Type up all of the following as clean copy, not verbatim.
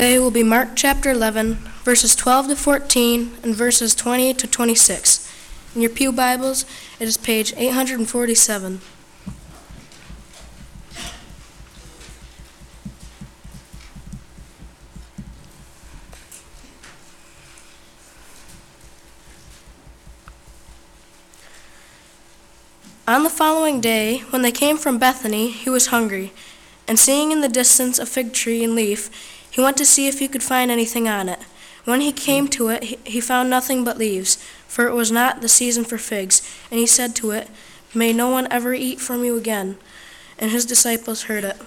Today will be Mark chapter 11, verses 12 to 14, and verses 20 to 26. In your pew Bibles, it is page 847. On the following day, when they came from Bethany, he was hungry, and seeing in the distance a fig tree and leaf, he went to see if he could find anything on it. When he came to it, he found nothing but leaves, for it was not the season for figs. And he said to it, "May no one ever eat from you again." And his disciples heard it.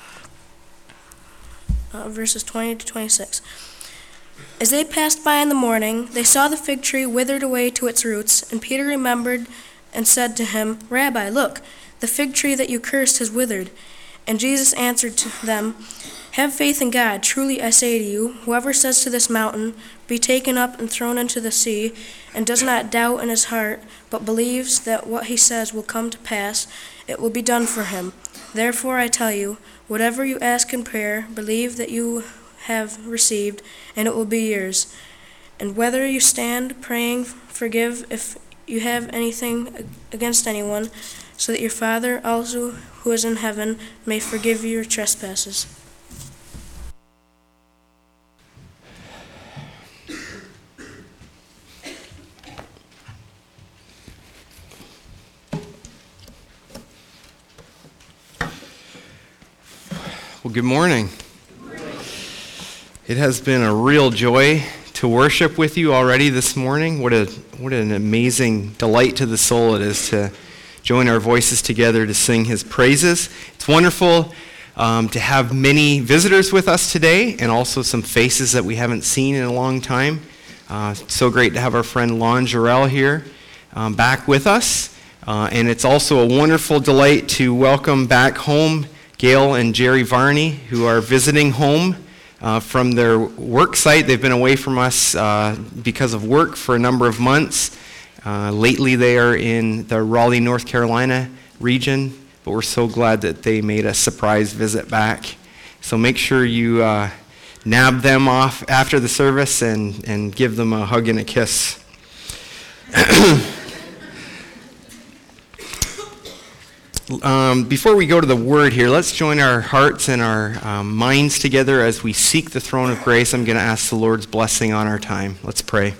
Verses 20 to 26. As they passed by in the morning, they saw the fig tree withered away to its roots, and Peter remembered and said to him, "Rabbi, look, the fig tree that you cursed has withered." And Jesus answered to them, "Have faith in God. Truly I say to you, whoever says to this mountain, 'Be taken up and thrown into the sea,' and does not doubt in his heart, but believes that what he says will come to pass, it will be done for him. Therefore I tell you, whatever you ask in prayer, believe that you have received, and it will be yours. And whether you stand praying, forgive if you have anything against anyone, so that your Father also who is in heaven may forgive your trespasses." Well, good morning. It has been a real joy to worship with you already this morning. What an amazing delight to the soul it is to join our voices together to sing his praises. It's wonderful to have many visitors with us today, and also some faces that we haven't seen in a long time. So great to have our friend Lon Jarrell here back with us. And it's also a wonderful delight to welcome back home Gail and Jerry Varney, who are visiting home from their work site. They've been away from us because of work for a number of months. Lately they are in the Raleigh, North Carolina region, but we're so glad that they made a surprise visit back. So make sure you nab them off after the service and give them a hug and a kiss. Before we go to the word here, let's join our hearts and our minds together as we seek the throne of grace. I'm going to ask the Lord's blessing on our time. Let's pray.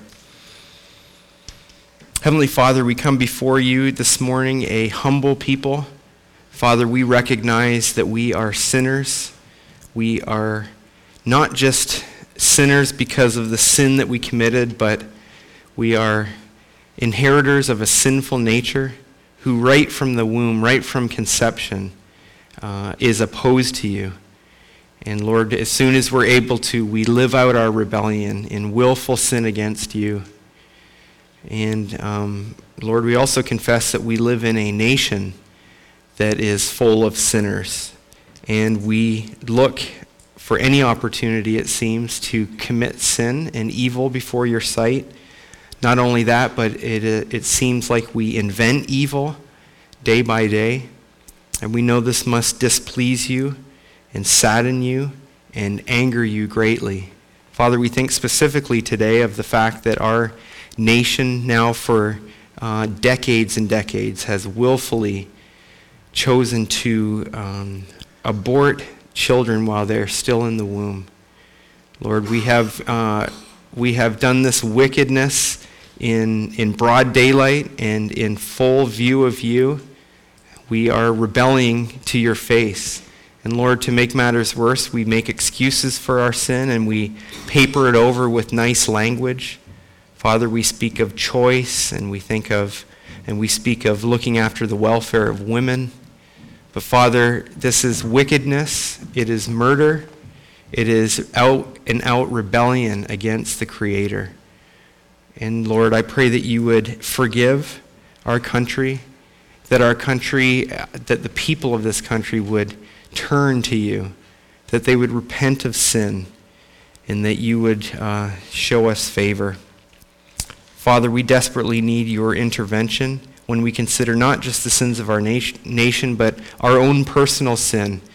Heavenly Father, we come before you this morning a humble people. Father, we recognize that we are sinners. We are not just sinners because of the sin that we committed, but we are inheritors of a sinful nature who right from the womb, right from conception, is opposed to you. And Lord, as soon as we're able to, we live out our rebellion in willful sin against you. And Lord, we also confess that we live in a nation that is full of sinners. And we look for any opportunity, it seems, to commit sin and evil before your sight. Not only that, but it seems like we invent evil day by day. And we know this must displease you and sadden you and anger you greatly. Father, we think specifically today of the fact that our nation now for decades and decades has willfully chosen to abort children while they're still in the womb. Lord, we have done this wickedness in broad daylight and in full view of you. We are rebelling to your face. And Lord, to make matters worse, we make excuses for our sin and we paper it over with nice language. Father, we speak of choice and we speak of looking after the welfare of women. But Father, this is wickedness. It is murder. It is out and out rebellion against the Creator. And Lord, I pray that you would forgive our country, that the people of this country would turn to you, that they would repent of sin, and that you would show us favor. Father, we desperately need your intervention when we consider not just the sins of our nation, but our own personal sin.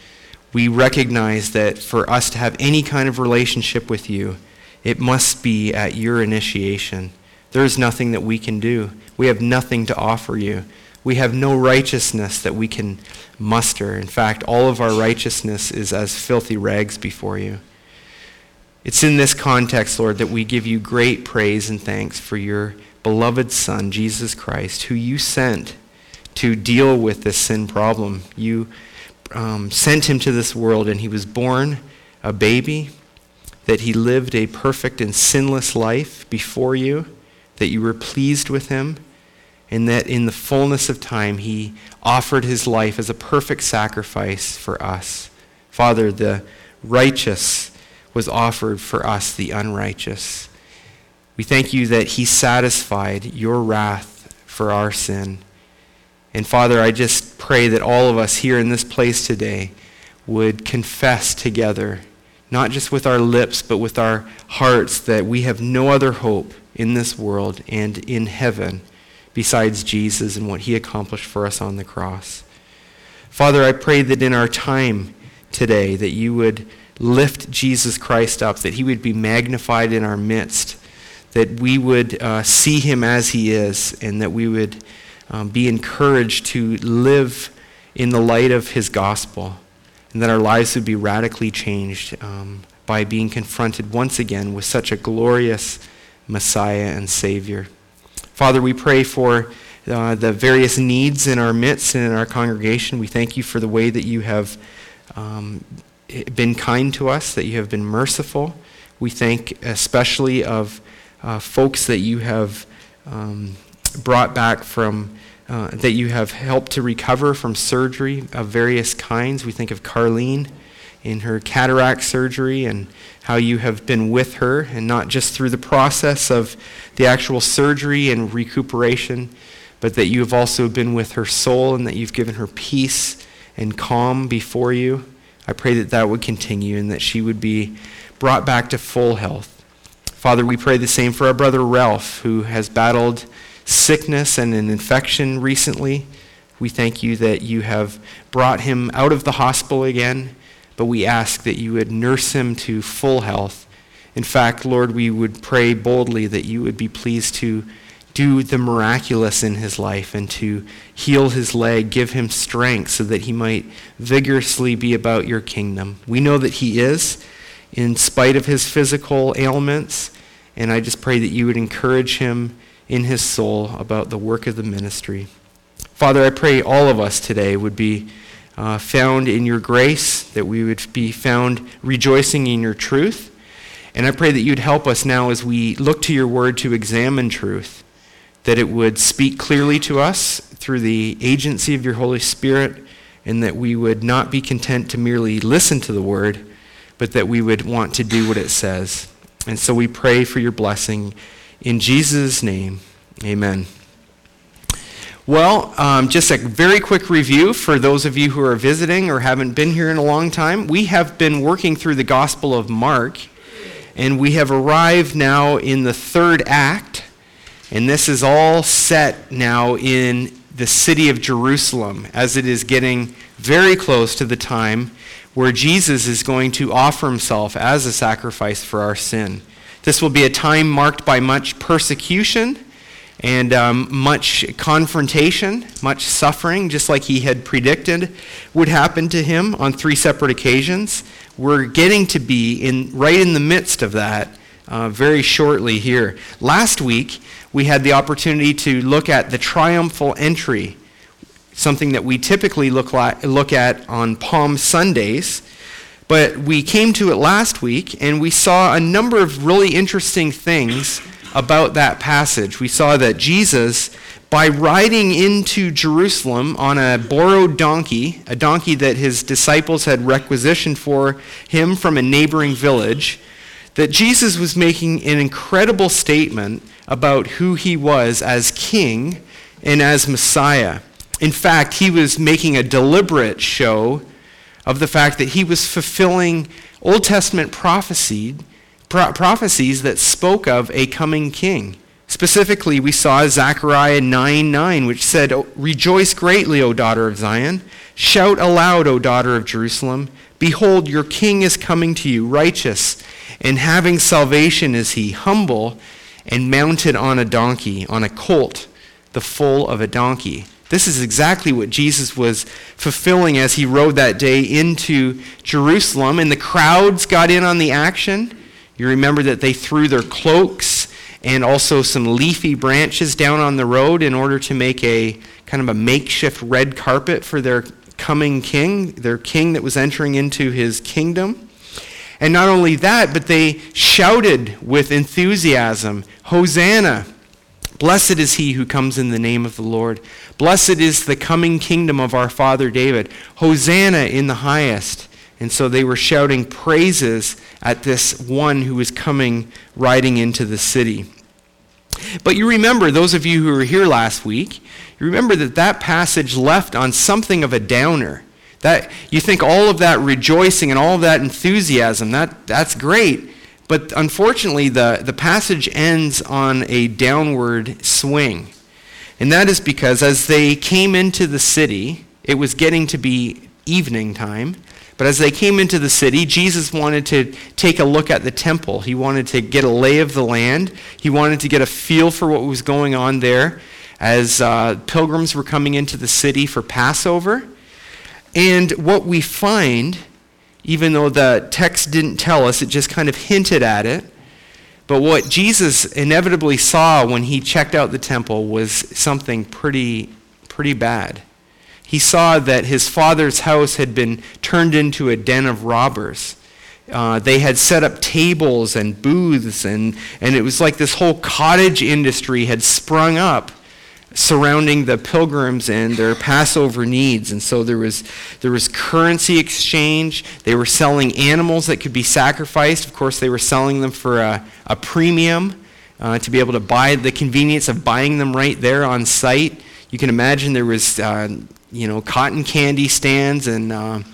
We recognize that for us to have any kind of relationship with you, it must be at your initiation. There is nothing that we can do. We have nothing to offer you. We have no righteousness that we can muster. In fact, all of our righteousness is as filthy rags before you. It's in this context, Lord, that we give you great praise and thanks for your beloved Son, Jesus Christ, who you sent to deal with this sin problem. You sent him to this world, and he was born a baby, that he lived a perfect and sinless life before you, that you were pleased with him, and that in the fullness of time he offered his life as a perfect sacrifice for us. Father, the righteous was offered for us, the unrighteous. We thank you that he satisfied your wrath for our sin. And Father, I just pray that all of us here in this place today would confess together, not just with our lips, but with our hearts, that we have no other hope in this world and in heaven besides Jesus and what he accomplished for us on the cross. Father, I pray that in our time today, that you would lift Jesus Christ up, that he would be magnified in our midst, that we would see him as he is, and that we would be encouraged to live in the light of his gospel, and that our lives would be radically changed by being confronted once again with such a glorious Messiah and Savior. Father, we pray for the various needs in our midst and in our congregation. We thank you for the way that you have been kind to us, that you have been merciful. We thank especially of folks that you have brought back from, that you have helped to recover from surgery of various kinds. We think of Carlene in her cataract surgery and how you have been with her, and not just through the process of the actual surgery and recuperation, but that you have also been with her soul and that you've given her peace and calm before you. I pray that that would continue and that she would be brought back to full health. Father, we pray the same for our brother Ralph, who has battled sickness and an infection recently. We thank you that you have brought him out of the hospital again, but we ask that you would nurse him to full health. In fact, Lord, we would pray boldly that you would be pleased to do the miraculous in his life and to heal his leg, give him strength so that he might vigorously be about your kingdom. We know that he is, in spite of his physical ailments, and I just pray that you would encourage him in his soul about the work of the ministry. Father, I pray all of us today would be found in your grace, that we would be found rejoicing in your truth. And I pray that you'd help us now as we look to your word to examine truth, that it would speak clearly to us through the agency of your Holy Spirit, and that we would not be content to merely listen to the word, but that we would want to do what it says. And so we pray for your blessing. In Jesus' name, amen. Well, just a very quick review for those of you who are visiting or haven't been here in a long time. We have been working through the Gospel of Mark, and we have arrived now in the third act, and this is all set now in the city of Jerusalem, as it is getting very close to the time where Jesus is going to offer himself as a sacrifice for our sin. This will be a time marked by much persecution and much confrontation, much suffering, just like he had predicted would happen to him on 3 separate occasions. We're getting to be right in the midst of that very shortly here. Last week, we had the opportunity to look at the triumphal entry, something that we typically look at on Palm Sundays. But we came to it last week, and we saw a number of really interesting things about that passage. We saw that Jesus, by riding into Jerusalem on a borrowed donkey, a donkey that his disciples had requisitioned for him from a neighboring village, that Jesus was making an incredible statement about who he was as king and as Messiah. In fact, he was making a deliberate show of the fact that he was fulfilling Old Testament prophecies that spoke of a coming king. Specifically, we saw Zechariah 9:9, which said, "Rejoice greatly, O daughter of Zion. Shout aloud, O daughter of Jerusalem. Behold, your king is coming to you, righteous, and having salvation is he, humble, and mounted on a donkey, on a colt, the foal of a donkey. This is exactly what Jesus was fulfilling as he rode that day into Jerusalem, and the crowds got in on the action. You remember that they threw their cloaks and also some leafy branches down on the road in order to make a kind of a makeshift red carpet for their coming king, their king that was entering into his kingdom. And not only that, but they shouted with enthusiasm, Hosanna! Blessed is he who comes in the name of the Lord. Blessed is the coming kingdom of our father David. Hosanna in the highest. And so they were shouting praises at this one who was coming riding into the city. But you remember, those of you who were here last week, you remember that passage left on something of a downer. That you think all of that rejoicing and all of that enthusiasm, that's great. But unfortunately, the passage ends on a downward swing. And that is because as they came into the city, it was getting to be evening time. But as they came into the city, Jesus wanted to take a look at the temple. He wanted to get a lay of the land. He wanted to get a feel for what was going on there as pilgrims were coming into the city for Passover. And what we find, even though the text didn't tell us, it just kind of hinted at it, but what Jesus inevitably saw when he checked out the temple was something pretty bad. He saw that his father's house had been turned into a den of robbers. They had set up tables and booths, and it was like this whole cottage industry had sprung up surrounding the pilgrims and their Passover needs. And so there was currency exchange. They were selling animals that could be sacrificed. Of course, they were selling them for a premium to be able to buy, the convenience of buying them right there on site. You can imagine there was cotton candy stands and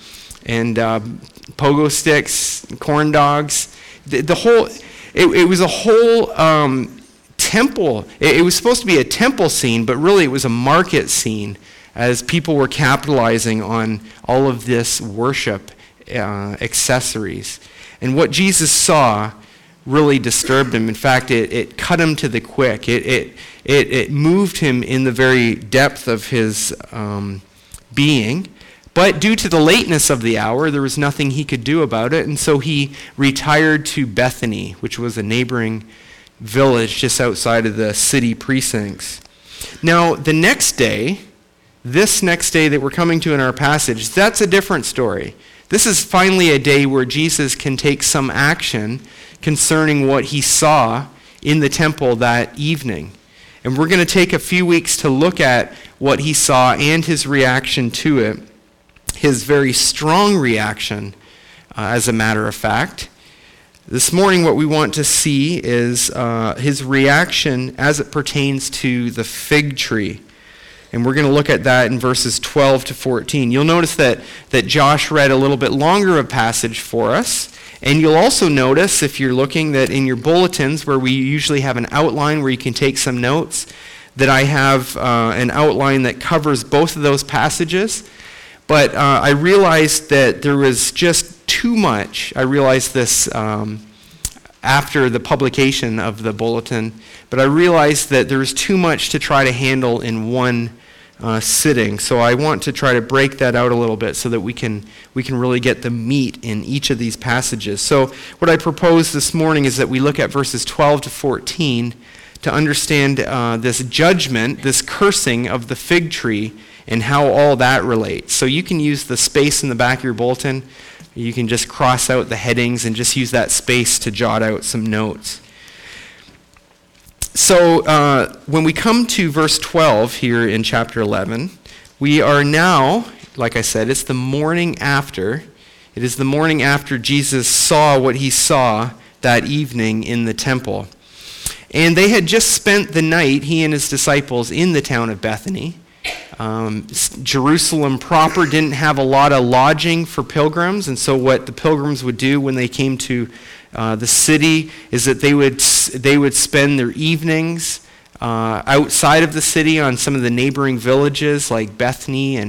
pogo sticks, corn dogs. It was a whole temple. It was supposed to be a temple scene, but really it was a market scene as people were capitalizing on all of this worship accessories. And what Jesus saw really disturbed him. In fact, it cut him to the quick. It moved him in the very depth of his being. But due to the lateness of the hour, there was nothing he could do about it. And so he retired to Bethany, which was a neighboring village just outside of the city precincts. Now, this next day that we're coming to in our passage, that's a different story. This is finally a day where Jesus can take some action concerning what he saw in the temple that evening. And we're going to take a few weeks to look at what he saw and his reaction to it, his very strong reaction, as a matter of fact. This morning what we want to see is his reaction as it pertains to the fig tree. And we're going to look at that in verses 12 to 14. You'll notice that Josh read a little bit longer of passage for us. And you'll also notice, if you're looking, that in your bulletins, where we usually have an outline where you can take some notes, that I have an outline that covers both of those passages. But I realized that there was just too much. I realized this after the publication of the bulletin, but I realized that there was too much to try to handle in one sitting. So I want to try to break that out a little bit so that we can really get the meat in each of these passages. So what I propose this morning is that we look at verses 12 to 14 to understand this judgment, this cursing of the fig tree, and how all that relates. So you can use the space in the back of your bulletin. You can just cross out the headings and just use that space to jot out some notes. So when we come to verse 12 here in chapter 11, we are now, like I said, it's the morning after. It is the morning after Jesus saw what he saw that evening in the temple. And they had just spent the night, he and his disciples, in the town of Bethany. Jerusalem proper didn't have a lot of lodging for pilgrims, and so what the pilgrims would do when they came to the city is that they would spend their evenings outside of the city on some of the neighboring villages like Bethany and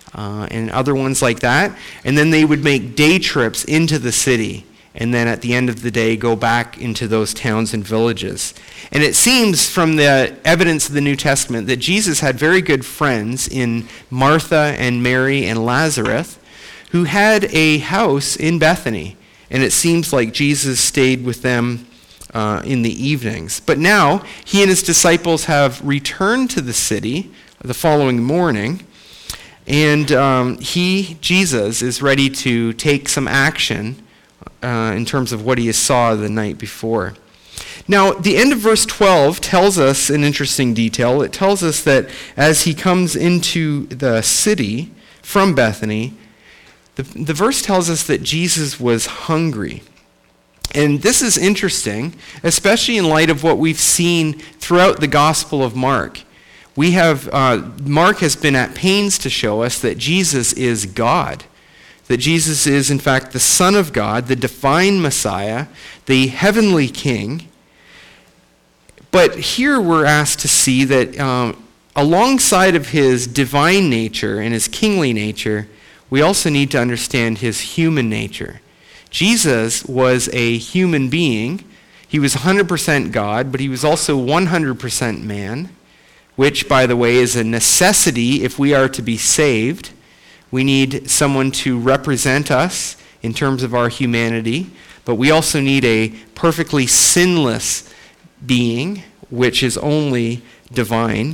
and other ones like that. And then they would make day trips into the city, and then at the end of the day go back into those towns and villages. And it seems from the evidence of the New Testament that Jesus had very good friends in Martha and Mary and Lazarus, who had a house in Bethany. And it seems like Jesus stayed with them in the evenings. But now he and his disciples have returned to the city the following morning, and Jesus, is ready to take some action in terms of what he saw the night before. Now, the end of verse 12 tells us an interesting detail. It tells us that as he comes into the city from Bethany, the verse tells us that Jesus was hungry. And this is interesting, especially in light of what we've seen throughout the Gospel of Mark. Mark has been at pains to show us that Jesus is God, that Jesus is, in fact, the Son of God, the divine Messiah, the heavenly King. But here we're asked to see that alongside of his divine nature and his kingly nature, we also need to understand his human nature. Jesus was a human being. He was 100% God, but he was also 100% man, which, by the way, is a necessity if we are to be saved. We need someone to represent us in terms of our humanity, but we also need a perfectly sinless being, which is only divine.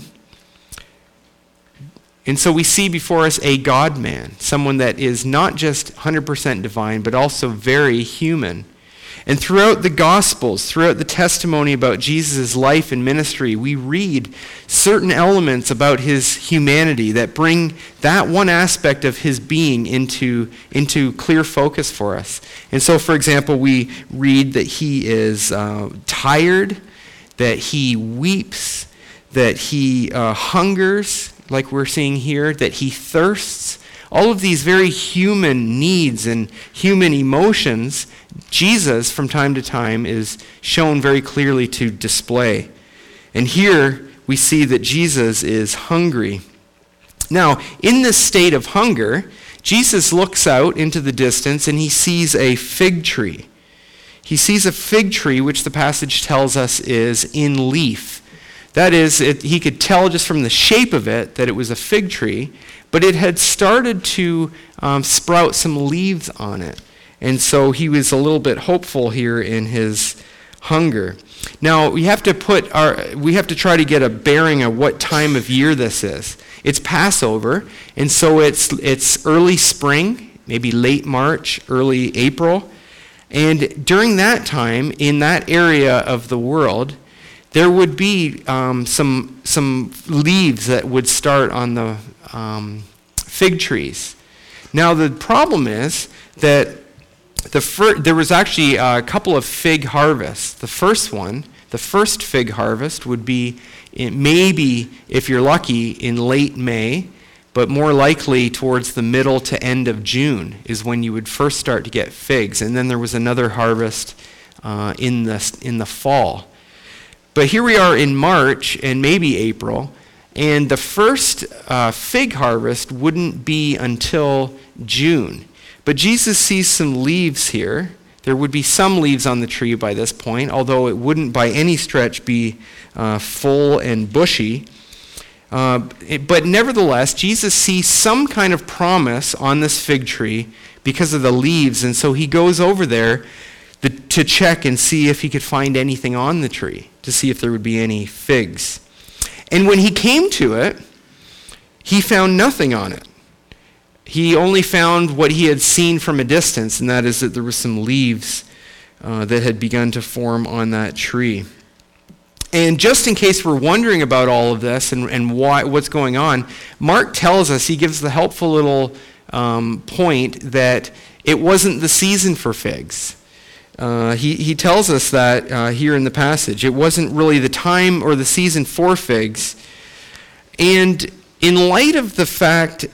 And so we see before us a God-man, someone that is not just 100% divine, but also very human. And throughout the Gospels, throughout the testimony about Jesus' life and ministry, we read certain elements about his humanity that bring that one aspect of his being into clear focus for us. And so, for example, we read that he is tired, that he weeps, that he hungers, like we're seeing here, that he thirsts. All of these very human needs and human emotions, Jesus, from time to time, is shown very clearly to display. And here we see that Jesus is hungry. Now, in this state of hunger, Jesus looks out into the distance and he sees a fig tree. He sees a fig tree, which the passage tells us is in leaf. That is, he could tell just from the shape of it that it was a fig tree, but it had started to sprout some leaves on it. And so he was a little bit hopeful here in his hunger. Now, we have to try to get a bearing of what time of year this is. It's Passover, and so it's early spring, maybe late March, early April. And during that time, in that area of the world, there would be some leaves that would start on the fig trees. Now, the problem is that there was actually a couple of fig harvests. The first fig harvest would be maybe, if you're lucky, in late May, but more likely towards the middle to end of June is when you would first start to get figs. And then there was another harvest in the fall. But here we are in March and maybe April, and the first fig harvest wouldn't be until June. But Jesus sees some leaves here. There would be some leaves on the tree by this point, although it wouldn't by any stretch be full and bushy. But nevertheless, Jesus sees some kind of promise on this fig tree because of the leaves, and so he goes over there to check and see if he could find anything on the tree, to see if there would be any figs. And when he came to it, he found nothing on it. He only found what he had seen from a distance, and that is that there were some leaves that had begun to form on that tree. And just in case we're wondering about all of this and what's going on, Mark tells us, he gives the helpful little point that it wasn't the season for figs. He tells us that here in the passage. It wasn't really the time or the season for figs. And in light of the fact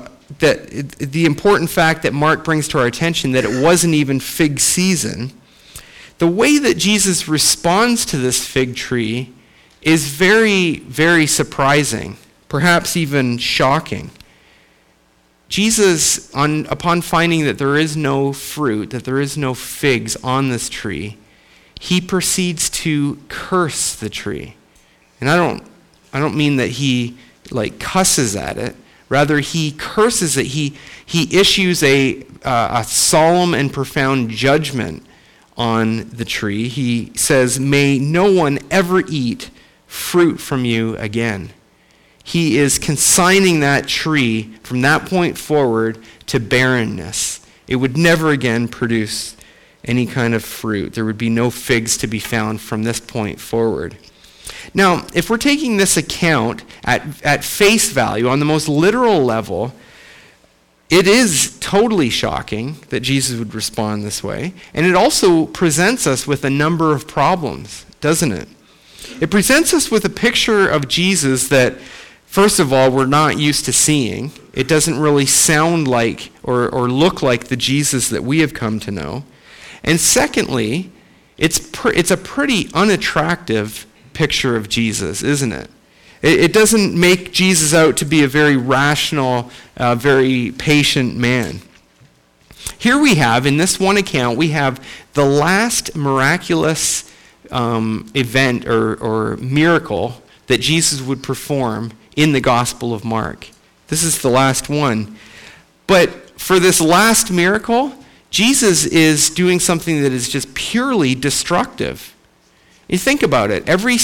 the important fact that Mark brings to our attention that it wasn't even fig season, the way that Jesus responds to this fig tree is very, very surprising, perhaps even shocking. Jesus, upon finding that there is no fruit, that there is no figs on this tree, he proceeds to curse the tree. And I don't mean that he cusses at it. Rather, he curses it. He issues a solemn and profound judgment on the tree. He says, "May no one ever eat fruit from you again." He is consigning that tree from that point forward to barrenness. It would never again produce any kind of fruit. There would be no figs to be found from this point forward. Now, if we're taking this account at face value, on the most literal level, it is totally shocking that Jesus would respond this way. And it also presents us with a number of problems, doesn't it? It presents us with a picture of Jesus that, first of all, we're not used to seeing. It doesn't really sound like or look like the Jesus that we have come to know. And secondly, it's a pretty unattractive picture of Jesus, isn't it? It doesn't make Jesus out to be a very rational, very patient man. Here we have, in this one account, we have the last miraculous event or miracle that Jesus would perform in the Gospel of Mark. This is the last one. But for this last miracle, Jesus is doing something that is just purely destructive. You think about it. Every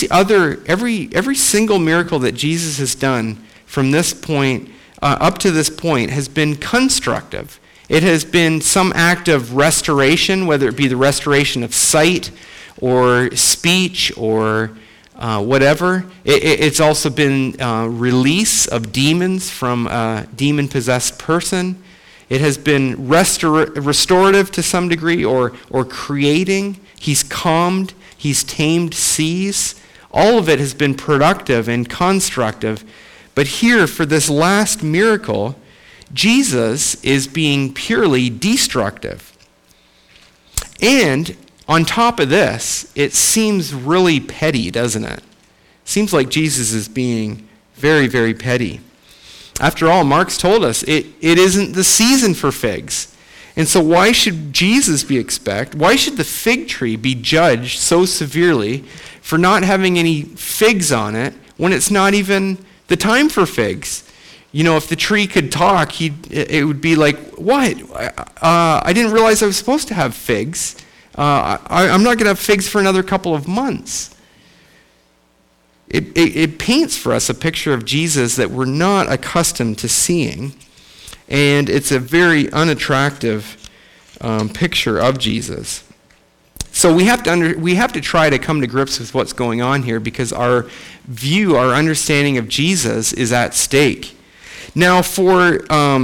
single miracle that Jesus has done from this point up to this point has been constructive. It has been some act of restoration, whether it be the restoration of sight or speech or whatever. It's also been release of demons from a demon-possessed person. It has been restorative to some degree or creating. He's calmed. He's tamed seas. All of it has been productive and constructive. But here, for this last miracle, Jesus is being purely destructive. And on top of this, it seems really petty, doesn't it? Seems like Jesus is being very, very petty. After all, Mark's told us it isn't the season for figs. And so why should Jesus be why should the fig tree be judged so severely for not having any figs on it when it's not even the time for figs? You know, if the tree could talk, it would be like, what? I didn't realize I was supposed to have figs. I'm not going to have figs for another couple of months. It paints for us a picture of Jesus that we're not accustomed to seeing. And it's a very unattractive picture of Jesus. So we have to try to come to grips with what's going on here because our understanding of Jesus is at stake. Now, for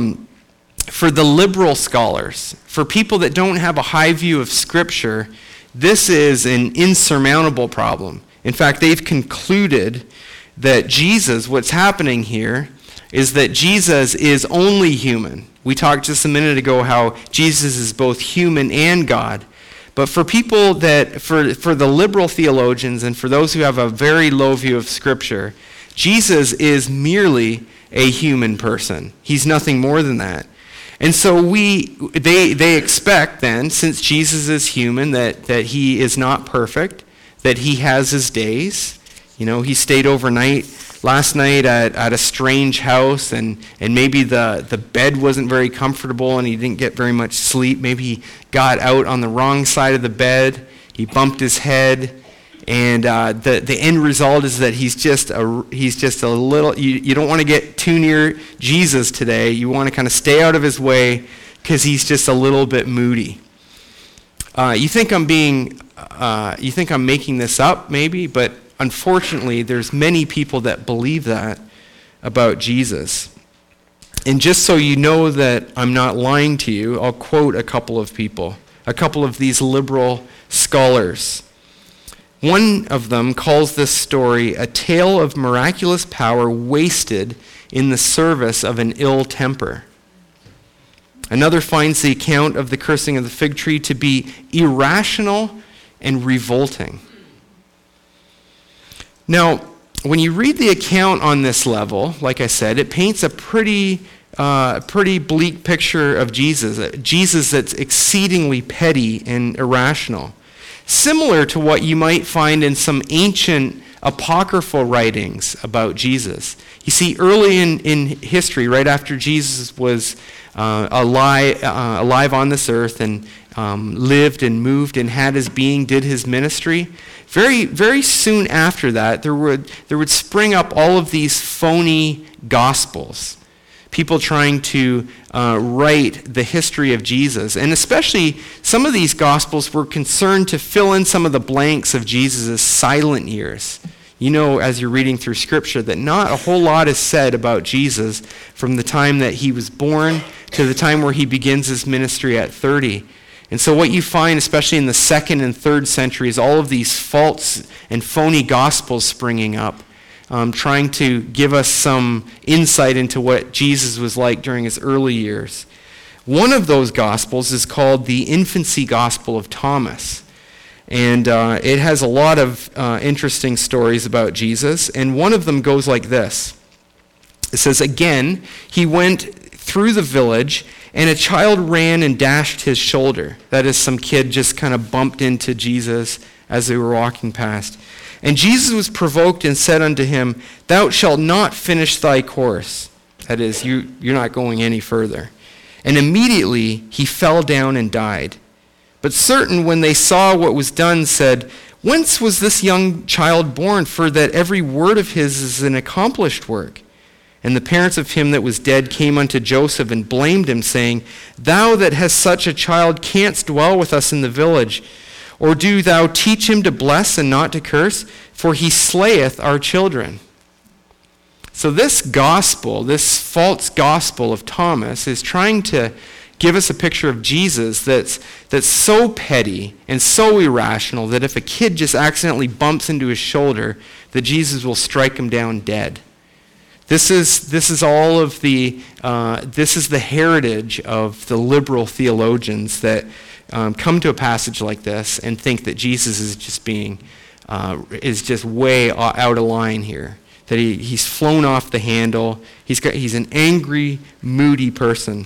the liberal scholars, for people that don't have a high view of Scripture, this is an insurmountable problem. In fact, they've concluded that Jesus, what's happening here, is that Jesus is only human. We talked just a minute ago how Jesus is both human and God. But for people for the liberal theologians and for those who have a very low view of Scripture, Jesus is merely a human person. He's nothing more than that. And so they expect then, since Jesus is human, that he is not perfect, that he has his days. You know, he stayed overnight last night at a strange house, and maybe the bed wasn't very comfortable and he didn't get very much sleep. Maybe he got out on the wrong side of the bed. He bumped his head. And the end result is that he's just a little, you don't want to get too near Jesus today. You want to kind of stay out of his way because he's just a little bit moody. You think I'm making this up maybe, but unfortunately there's many people that believe that about Jesus. And just so you know that I'm not lying to you, I'll quote a couple of people, a couple of these liberal scholars. One of them calls this story a tale of miraculous power wasted in the service of an ill temper. Another finds the account of the cursing of the fig tree to be irrational and revolting. Now, when you read the account on this level, like I said, it paints a pretty pretty bleak picture of Jesus, Jesus that's exceedingly petty and irrational. Similar to what you might find in some ancient apocryphal writings about Jesus. You see, early in history, right after Jesus was alive on this earth and lived and moved and had his being, did his ministry, very, very soon after that, there would spring up all of these phony gospels. People trying to write the history of Jesus. And especially some of these gospels were concerned to fill in some of the blanks of Jesus' silent years. You know, as you're reading through Scripture, that not a whole lot is said about Jesus from the time that he was born to the time where he begins his ministry at 30. And so what you find, especially in the 2nd and 3rd century, is all of these false and phony gospels springing up, trying to give us some insight into what Jesus was like during his early years. One of those gospels is called the Infancy Gospel of Thomas. And it has a lot of interesting stories about Jesus. And one of them goes like this. It says, "Again, he went through the village, and a child ran and dashed his shoulder." That is, some kid just kind of bumped into Jesus as they were walking past. "And Jesus was provoked and said unto him, Thou shalt not finish thy course." That is, you're not going any further. "And immediately he fell down and died. But certain, when they saw what was done, said, Whence was this young child born? For that every word of his is an accomplished work. And the parents of him that was dead came unto Joseph and blamed him, saying, Thou that hast such a child canst dwell with us in the village. Or do thou teach him to bless and not to curse? For he slayeth our children." So this gospel, this false gospel of Thomas, is trying to give us a picture of Jesus that's so petty and so irrational that if a kid just accidentally bumps into his shoulder, that Jesus will strike him down dead. This is all of the this is the heritage of the liberal theologians that come to a passage like this and think that Jesus is just way out of line here. That he's flown off the handle. He's an angry, moody person.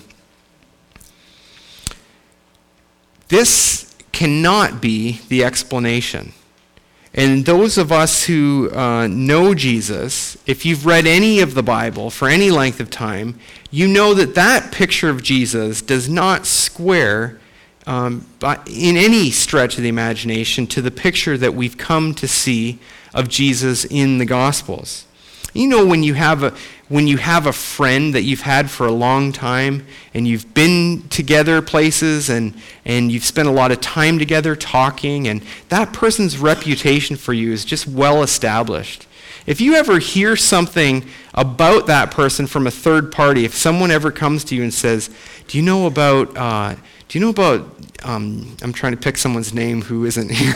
This cannot be the explanation. And those of us who know Jesus, if you've read any of the Bible for any length of time, you know that picture of Jesus does not square in any stretch of the imagination to the picture that we've come to see of Jesus in the Gospels. You know, when you have a friend that you've had for a long time and you've been together places and you've spent a lot of time together talking, and that person's reputation for you is just well established. If you ever hear something about that person from a third party, if someone ever comes to you and says, do you know about I'm trying to pick someone's name who isn't here.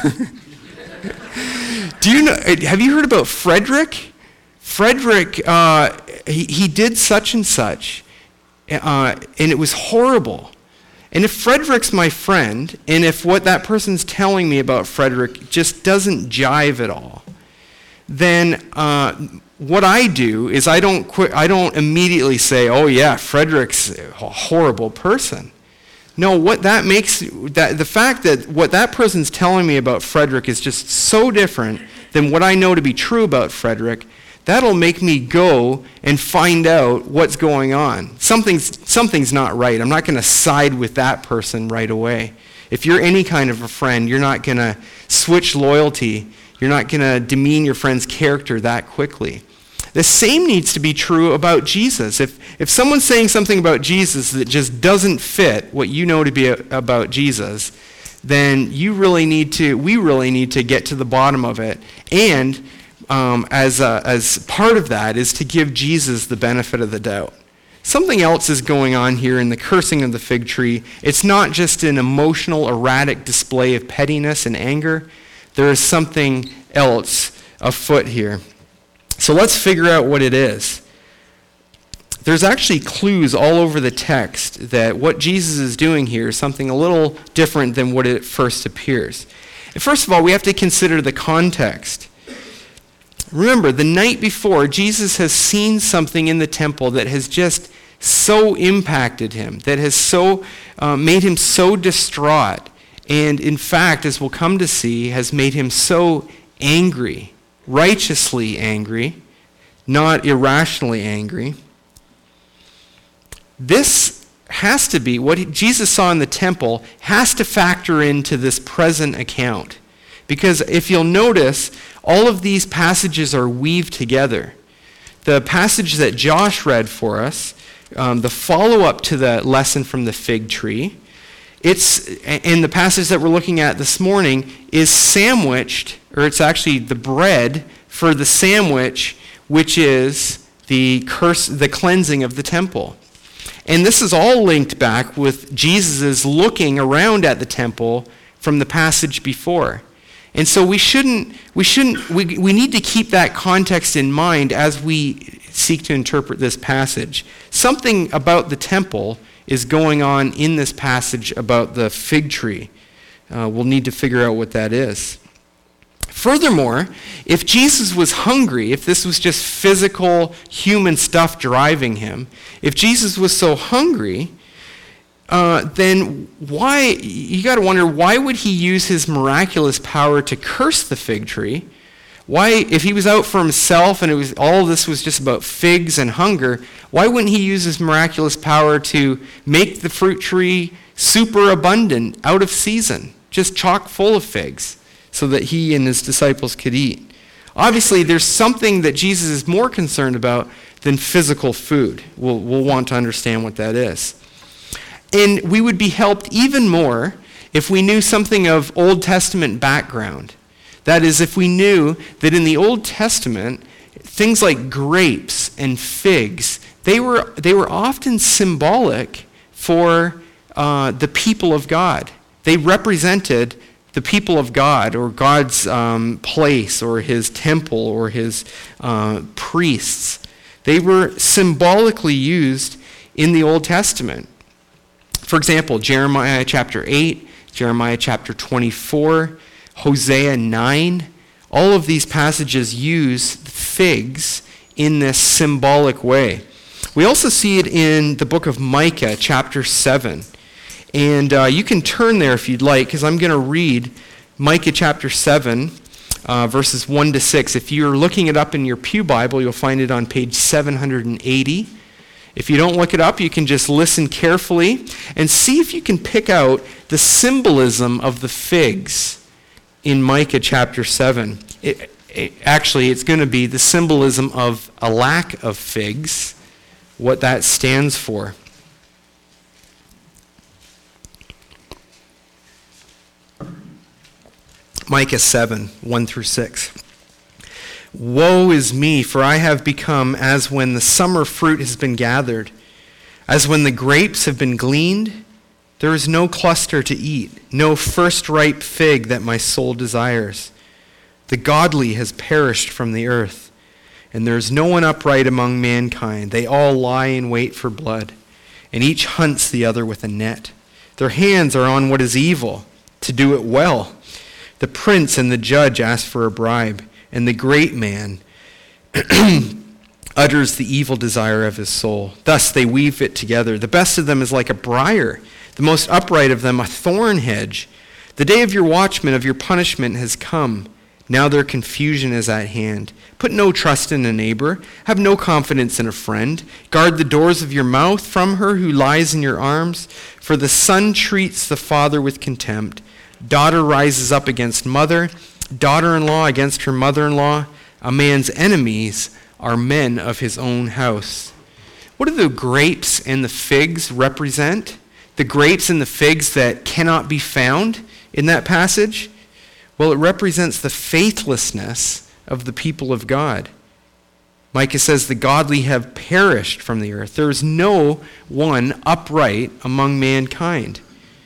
Have you heard about Frederick? Frederick, he did such and such, and it was horrible. And if Frederick's my friend, and if what that person's telling me about Frederick just doesn't jive at all, then what I do is I don't immediately say, oh yeah, Frederick's a horrible person. No, the fact that what that person's telling me about Frederick is just so different than what I know to be true about Frederick, that'll make me go and find out what's going on. Something's not right. I'm not going to side with that person right away. If you're any kind of a friend, you're not going to switch loyalty. You're not going to demean your friend's character that quickly. The same needs to be true about Jesus. If someone's saying something about Jesus that just doesn't fit what you know to be about Jesus, then we really need to get to the bottom of it. And as part of that is to give Jesus the benefit of the doubt. Something else is going on here in the cursing of the fig tree. It's not just an emotional, erratic display of pettiness and anger. There is something else afoot here. So let's figure out what it is. There's actually clues all over the text that what Jesus is doing here is something a little different than what it first appears. And first of all, we have to consider the context. Remember, the night before, Jesus has seen something in the temple that has just so impacted him, that has so made him so distraught, and in fact, as we'll come to see, has made him so angry, righteously angry, not irrationally angry. This has to be, what Jesus saw in the temple has to factor into this present account. Because if you'll notice, all of these passages are weaved together. The passage that Josh read for us, the follow-up to the lesson from the fig tree, and the passage that we're looking at this morning is sandwiched, or it's actually the bread for the sandwich, which is the cleansing of the temple. And this is all linked back with Jesus' looking around at the temple from the passage before. And so we need to keep that context in mind as we seek to interpret this passage. Something about the temple is going on in this passage about the fig tree. We'll need to figure out what that is. Furthermore, if Jesus was hungry, if this was just physical human stuff driving him, if Jesus was so hungry, then you got to wonder, why would he use his miraculous power to curse the fig tree? Why, if he was out for himself and all this was just about figs and hunger, why wouldn't he use his miraculous power to make the fruit tree super abundant, out of season, just chock full of figs, so that he and his disciples could eat? Obviously, there's something that Jesus is more concerned about than physical food. We'll want to understand what that is. And we would be helped even more if we knew something of Old Testament background. That is, if we knew that in the Old Testament, things like grapes and figs, they were often symbolic for the people of God. They represented the people of God, or God's place, or his temple, or his priests. They were symbolically used in the Old Testament. For example, Jeremiah chapter 8, Jeremiah chapter 24, Hosea 9, all of these passages use figs in this symbolic way. We also see it in the book of Micah chapter 7. And you can turn there if you'd like, because I'm going to read Micah chapter 7, verses 1 to 6. If you're looking it up in your Pew Bible, you'll find it on page 780. If you don't look it up, you can just listen carefully and see if you can pick out the symbolism of the figs in Micah chapter 7. Actually, it's going to be the symbolism of a lack of figs, what that stands for. Micah 7, 1 through 6. Woe is me, for I have become as when the summer fruit has been gathered, as when the grapes have been gleaned. There is no cluster to eat, no first ripe fig that my soul desires. The godly has perished from the earth, and there is no one upright among mankind. They all lie in wait for blood, and each hunts the other with a net. Their hands are on what is evil, to do it well. The prince and the judge ask for a bribe, and the great man utters the evil desire of his soul. Thus they weave it together. The best of them is like a briar, the most upright of them a thorn hedge. The day of your watchmen, of your punishment, has come. Now their confusion is at hand. Put no trust in a neighbor. Have no confidence in a friend. Guard the doors of your mouth from her who lies in your arms. For the son treats the father with contempt. Daughter rises up against mother. Daughter-in-law against her mother-in-law. A man's enemies are men of his own house. What do the grapes and the figs represent? The grapes and the figs that cannot be found in that passage? Well, it represents the faithlessness of the people of God. Micah says the godly have perished from the earth. There is no one upright among mankind.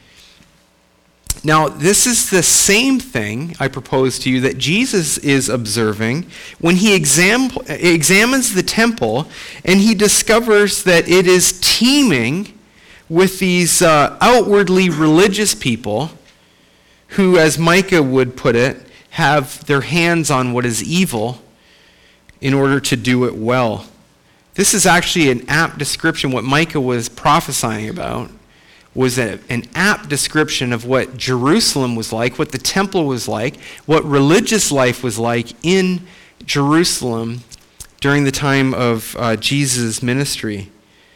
Now, this is the same thing, I propose to you, that Jesus is observing when he examines the temple and he discovers that it is teeming with these outwardly religious people who, as Micah would put it, have their hands on what is evil in order to do it well. This is actually an apt description. What Micah was prophesying about was an apt description of what Jerusalem was like, what the temple was like, what religious life was like in Jerusalem during the time of Jesus' ministry.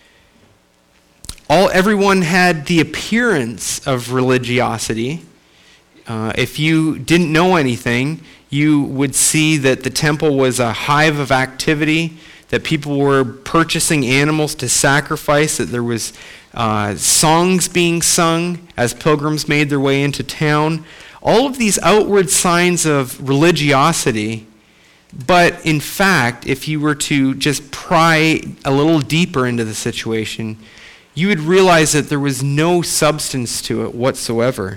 Everyone had the appearance of religiosity. If you didn't know anything, you would see that the temple was a hive of activity, that people were purchasing animals to sacrifice, that there was songs being sung as pilgrims made their way into town. All of these outward signs of religiosity, but in fact, if you were to just pry a little deeper into the situation, you would realize that there was no substance to it whatsoever.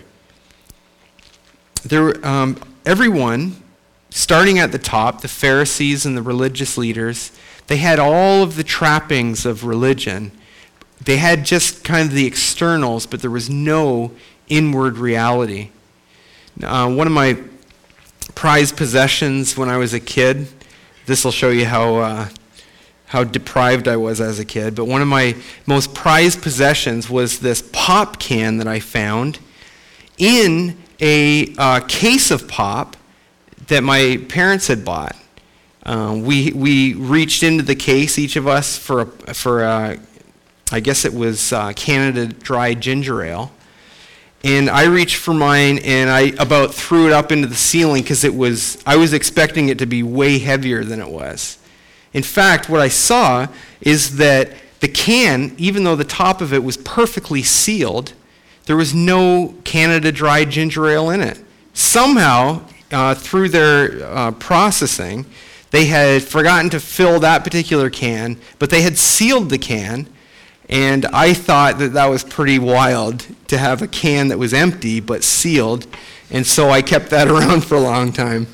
Everyone, starting at the top, the Pharisees and the religious leaders, they had all of the trappings of religion. They had just kind of the externals, but there was no inward reality. One of my prized possessions when I was a kid, this will show you how deprived I was as a kid, but one of my most prized possessions was this pop can that I found in a case of pop that my parents had bought. We reached into the case, each of us, for I guess it was Canada Dry Ginger Ale. And I reached for mine, and I about threw it up into the ceiling because I was expecting it to be way heavier than it was. In fact, what I saw is that the can, even though the top of it was perfectly sealed, there was no Canada Dry Ginger Ale in it. Somehow, through their processing, they had forgotten to fill that particular can, but they had sealed the can, and I thought that was pretty wild to have a can that was empty but sealed, and so I kept that around for a long time.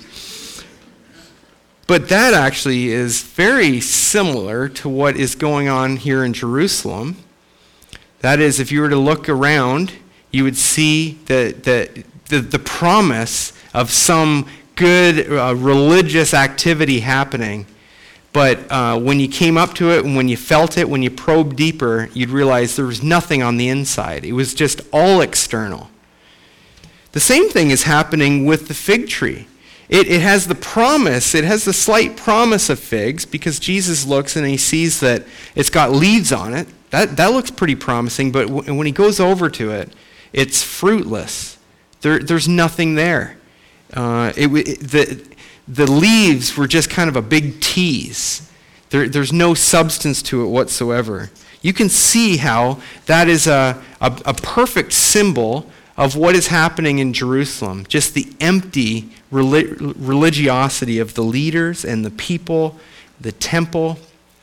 But that actually is very similar to what is going on here in Jerusalem. That is, if you were to look around, you would see the promise of some good religious activity happening. But when you came up to it and when you felt it, when you probed deeper, you'd realize there was nothing on the inside. It was just all external. The same thing is happening with the fig tree. It has the promise, it has the slight promise of figs, because Jesus looks and he sees that it's got leaves on it. That looks pretty promising, but when he goes over to it, it's fruitless. There's nothing there. The leaves were just kind of a big tease. There's no substance to it whatsoever. You can see how that is a perfect symbol of what is happening in Jerusalem. Just the empty religiosity of the leaders and the people, the temple.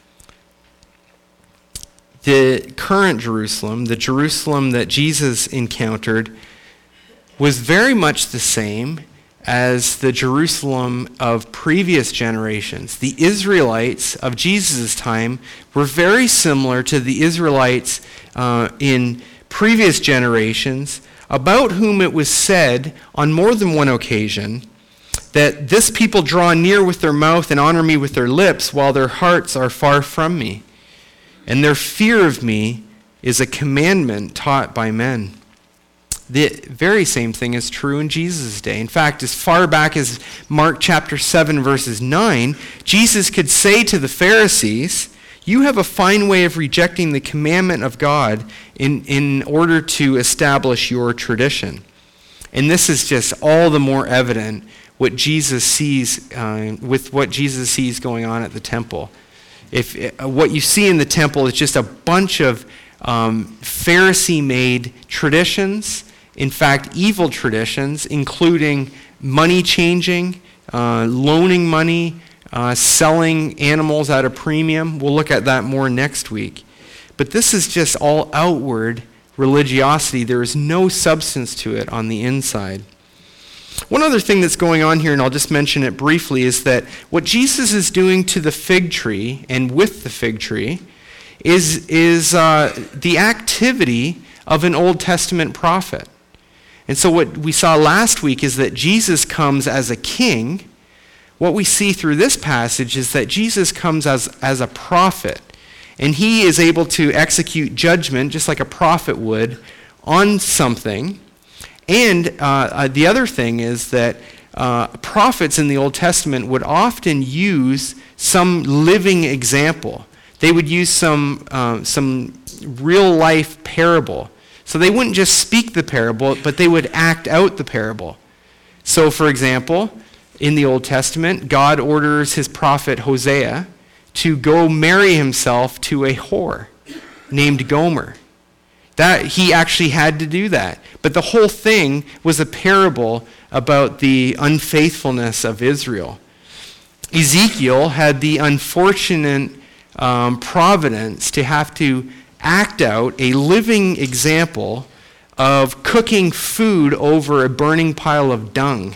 The current Jerusalem, the Jerusalem that Jesus encountered, was very much the same as the Jerusalem of previous generations. The Israelites of Jesus' time were very similar to the Israelites in previous generations, about whom it was said on more than one occasion that this people draw near with their mouth and honor me with their lips, while their hearts are far from me. And their fear of me is a commandment taught by men. The very same thing is true in Jesus' day. In fact, as far back as Mark chapter 7, verses 9, Jesus could say to the Pharisees, "You have a fine way of rejecting the commandment of God in order to establish your tradition." And this is just all the more evident what Jesus sees with what Jesus sees going on at the temple. If what you see in the temple is just a bunch of Pharisee-made traditions, in fact, evil traditions, including money changing, loaning money, selling animals at a premium. We'll look at that more next week. But this is just all outward religiosity. There is no substance to it on the inside. One other thing that's going on here, and I'll just mention it briefly, is that what Jesus is doing to the fig tree and with the fig tree is the activity of an Old Testament prophet. And so what we saw last week is that Jesus comes as a king. What we see through this passage is that Jesus comes as a prophet. And he is able to execute judgment just like a prophet would on something. And the other thing is that prophets in the Old Testament would often use some living example. They would use some real-life parable. So they wouldn't just speak the parable, but they would act out the parable. So, for example, in the Old Testament, God orders his prophet Hosea to go marry himself to a whore named Gomer. That he actually had to do that. But the whole thing was a parable about the unfaithfulness of Israel. Ezekiel had the unfortunate providence to have to act out a living example of cooking food over a burning pile of dung.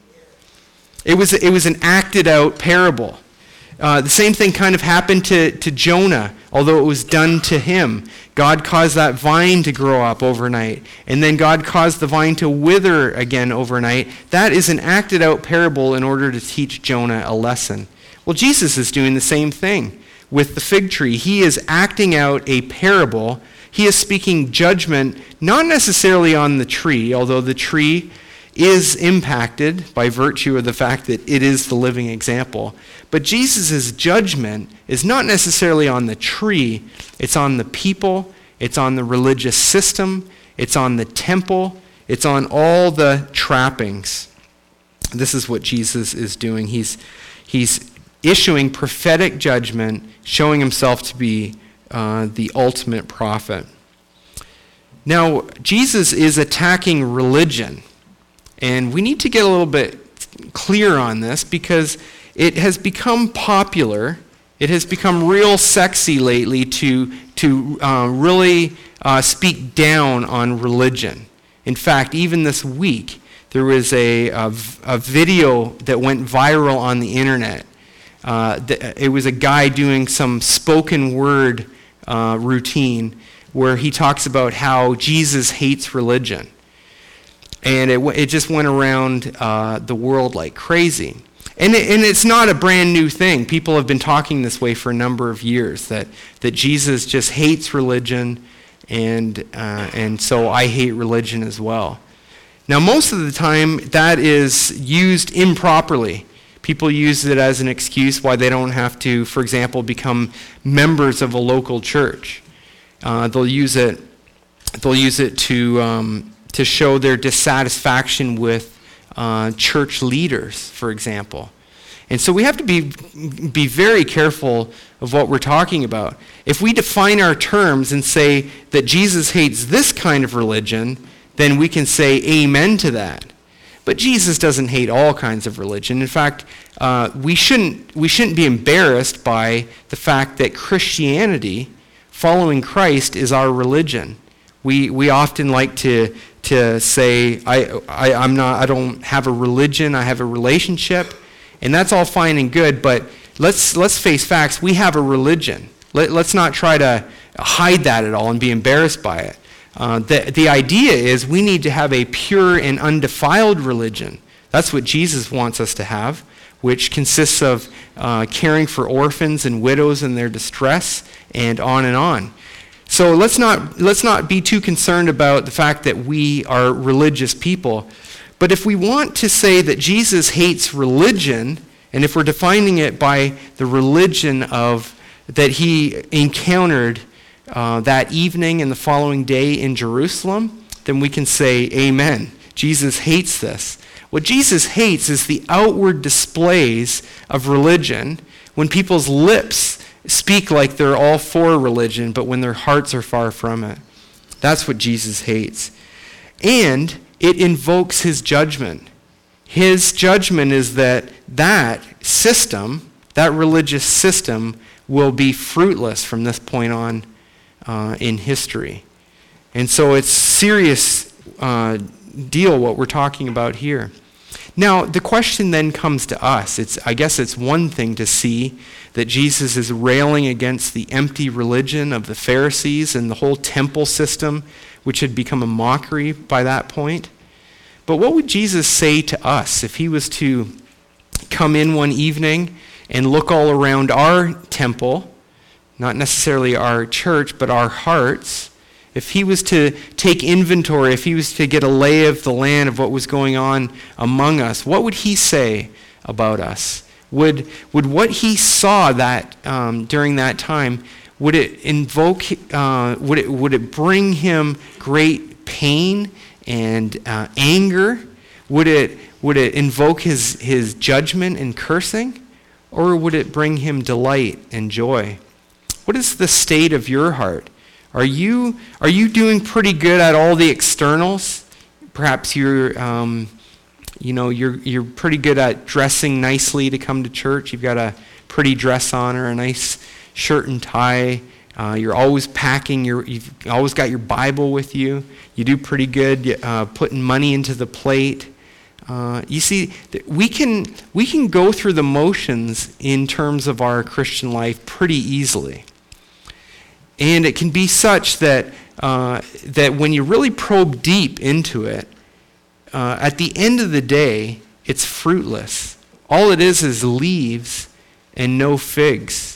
It was an acted out parable. The same thing kind of happened to Jonah, although it was done to him. God caused that vine to grow up overnight, and then God caused the vine to wither again overnight. That is an acted out parable in order to teach Jonah a lesson. Well, Jesus is doing the same thing with the fig tree. He is acting out a parable. He is speaking judgment, not necessarily on the tree, although the tree is impacted by virtue of the fact that it is the living example. But Jesus' judgment is not necessarily on the tree. It's on the people. It's on the religious system. It's on the temple. It's on all the trappings. This is what Jesus is doing. He's issuing prophetic judgment, showing himself to be the ultimate prophet. Now, Jesus is attacking religion. And we need to get a little bit clear on this because it has become popular. It has become real sexy lately to really speak down on religion. In fact, even this week, there was a video that went viral on the internet. It was a guy doing some spoken word routine where he talks about how Jesus hates religion. And it just went around the world like crazy. And it's not a brand new thing. People have been talking this way for a number of years, that Jesus just hates religion, and so I hate religion as well. Now, most of the time, that is used improperly. People use it as an excuse why they don't have to, for example, become members of a local church. They'll use it to show their dissatisfaction with church leaders, for example. And so we have to be very careful of what we're talking about. If we define our terms and say that Jesus hates this kind of religion, then we can say amen to that. But Jesus doesn't hate all kinds of religion. In fact, we shouldn't be embarrassed by the fact that Christianity, following Christ, is our religion. We often like to say, I don't have a religion, I have a relationship, and that's all fine and good, but let's face facts, we have a religion. Let's not try to hide that at all and be embarrassed by it. The idea is we need to have a pure and undefiled religion. That's what Jesus wants us to have, which consists of caring for orphans and widows in their distress, and on and on. So let's not be too concerned about the fact that we are religious people. But if we want to say that Jesus hates religion, and if we're defining it by the religion that he encountered that evening and the following day in Jerusalem, then we can say amen. Jesus hates this. What Jesus hates is the outward displays of religion when people's lips speak like they're all for religion, but when their hearts are far from it. That's what Jesus hates. And it invokes his judgment. His judgment is that system, that religious system, will be fruitless from this point on in history. And so it's serious deal what we're talking about here. Now, the question then comes to us. I guess it's one thing to see that Jesus is railing against the empty religion of the Pharisees and the whole temple system, which had become a mockery by that point. But what would Jesus say to us if he was to come in one evening and look all around our temple, not necessarily our church, but our hearts, if he was to take inventory, if he was to get a lay of the land of what was going on among us, what would he say about us? Would what he saw that during that time, would it invoke? Would it bring him great pain and anger? Would it invoke his judgment and cursing, or would it bring him delight and joy? What is the state of your heart? Are you doing pretty good at all the externals? Perhaps you're pretty good at dressing nicely to come to church. You've got a pretty dress on or a nice shirt and tie. You're always packing. You've always got your Bible with you. You do pretty good putting money into the plate. You see, we can go through the motions in terms of our Christian life pretty easily. And it can be such that when you really probe deep into it, at the end of the day, it's fruitless. All it is leaves and no figs.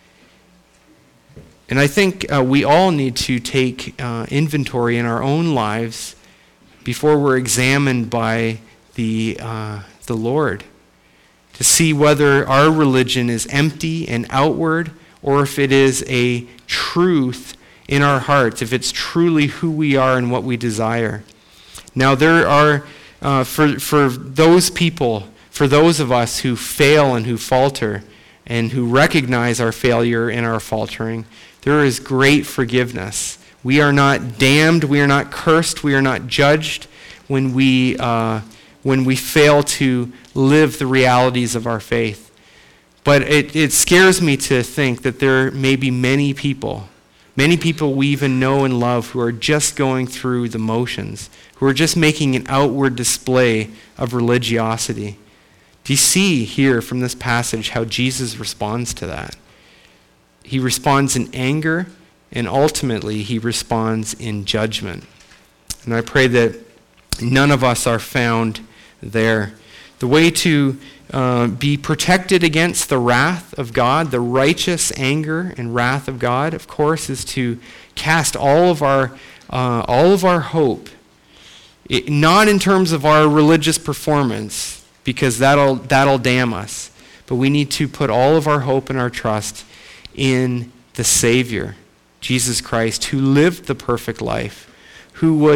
And I think we all need to take inventory in our own lives before we're examined by the Lord, to see whether our religion is empty and outward, or if it is a truth in our hearts, if it's truly who we are and what we desire. Now there are, for those people, for those of us who fail and who falter and who recognize our failure and our faltering, there is great forgiveness. We are not damned, we are not cursed, we are not judged when we fail to live the realities of our faith. But it scares me to think that there may be many people we even know and love who are just going through the motions, who are just making an outward display of religiosity. Do you see here from this passage how Jesus responds to that? He responds in anger, and ultimately he responds in judgment. And I pray that none of us are found there. The way to be protected against the wrath of God, the righteous anger and wrath of God, of course, is to cast all of our hope, not in terms of our religious performance, because that'll damn us, but we need to put all of our hope and our trust in the Savior, Jesus Christ, who lived the perfect life, who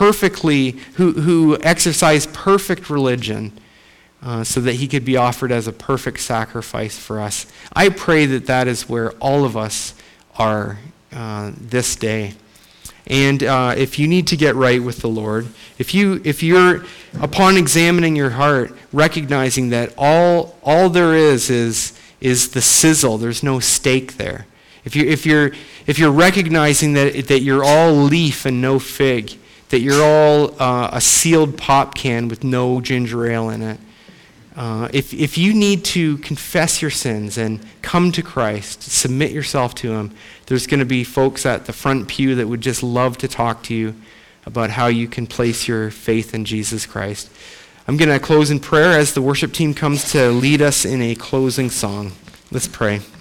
exercised perfect religion, so that he could be offered as a perfect sacrifice for us. I pray that is where all of us are this day. And if you need to get right with the Lord, if you're upon examining your heart, recognizing that all there is the sizzle, there's no steak there. If you're recognizing that you're all leaf and no fig, that you're all a sealed pop can with no ginger ale in it, if you need to confess your sins and come to Christ, submit yourself to him, there's going to be folks at the front pew that would just love to talk to you about how you can place your faith in Jesus Christ. I'm going to close in prayer as the worship team comes to lead us in a closing song. Let's pray.